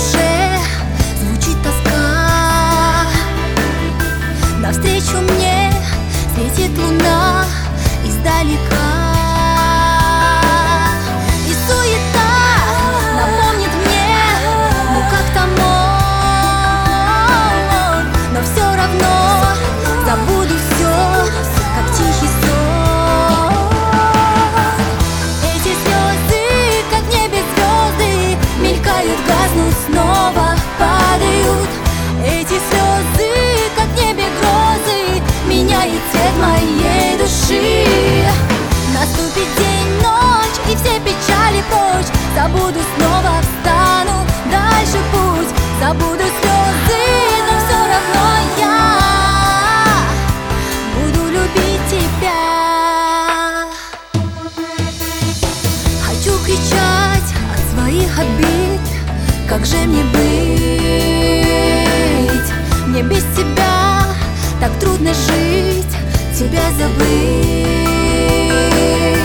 душе звучит тоска. Навстречу мне светит луна издалека. И суета напомнит мне, ну как-то мог, но все равно забуду все, как тихий сон. Эти слезы, как в небе звезды, мелькают, гаснут, снова падают. Эти слезы, как в небе грозы, меняет цвет моей души. Наступит день, ночь, и все печали прочь. Забуду, снова встану, дальше путь. Забуду слезы, но все равно я буду любить тебя. Хочу кричать от своих обид, как же мне быть? Мне без тебя так трудно жить, тебя забыть.